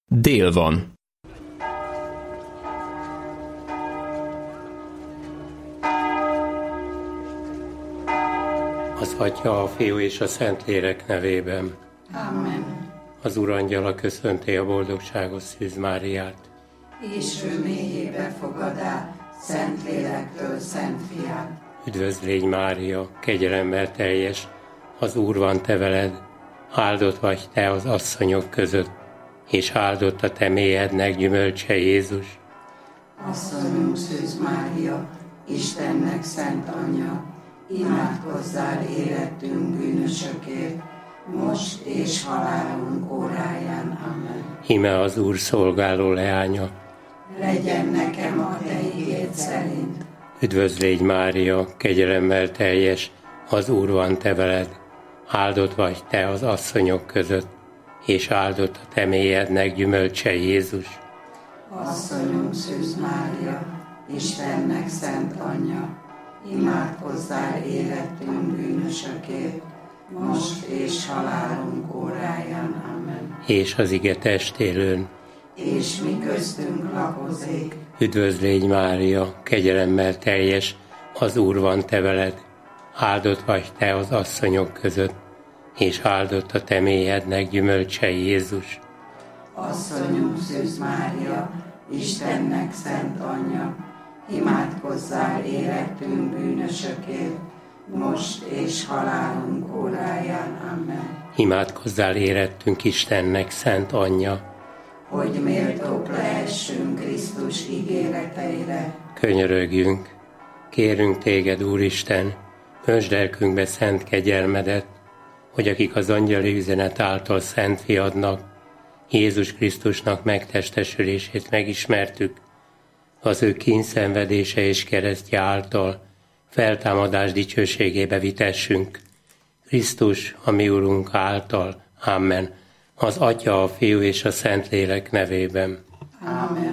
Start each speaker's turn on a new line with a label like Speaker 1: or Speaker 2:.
Speaker 1: Dél van.
Speaker 2: Az Atya, a Fiú és a Szentlélek nevében.
Speaker 3: Amen.
Speaker 2: Az Urangyala köszönti a boldogságos Szűz Máriát.
Speaker 3: És ő mélyébe fogadá, Szentlélektől Szent Fiát.
Speaker 2: Üdvözlégy Mária, kegyelemmel teljes, az Úr van te veled, áldott vagy te az asszonyok között, és áldott a te méhednek gyümölcse Jézus.
Speaker 3: Asszonyunk Szűz Mária, Istennek szent anyja, imádkozzál érettünk bűnösökért, most és halálunk óráján. Amen.
Speaker 2: Íme az Úr szolgáló leánya.
Speaker 3: Legyen nekem a te igéd szerint.
Speaker 2: Üdvözlégy Mária, kegyelemmel teljes, az Úr van te veled, áldott vagy te az asszonyok között, és áldott a te méhednek gyümölcse Jézus.
Speaker 3: Asszonyunk Szűz Mária, Istennek szent anyja, imádkozzál érettünk bűnösökért, most és halálunk óráján. Amen.
Speaker 2: És az ige testélőn.
Speaker 3: És mi köztünk lakozik.
Speaker 2: Üdvözlégy Mária, kegyelemmel teljes, az Úr van te veled, áldott vagy te az asszonyok között, és áldott a te méhednek gyümölcse Jézus.
Speaker 3: Asszonyunk Szűz Mária, Istennek szent anyja, imádkozzál érettünk bűnösökért, most és halálunk óráján. Amen.
Speaker 2: Imádkozzál érettünk Istennek szent anyja,
Speaker 3: hogy méltók lehessünk Krisztus ígéreteire.
Speaker 2: Könyörögjünk, kérünk téged, Úristen, öntsd lelkünkbe szent kegyelmedet, hogy akik az angyali üzenet által szent fiadnak, Jézus Krisztusnak megtestesülését megismertük, az ő kínszenvedése és keresztje által feltámadás dicsőségébe vitessünk. Krisztus, a mi Urunk által. Amen. Az Atya, a Fiú és a Szentlélek nevében.
Speaker 3: Amen.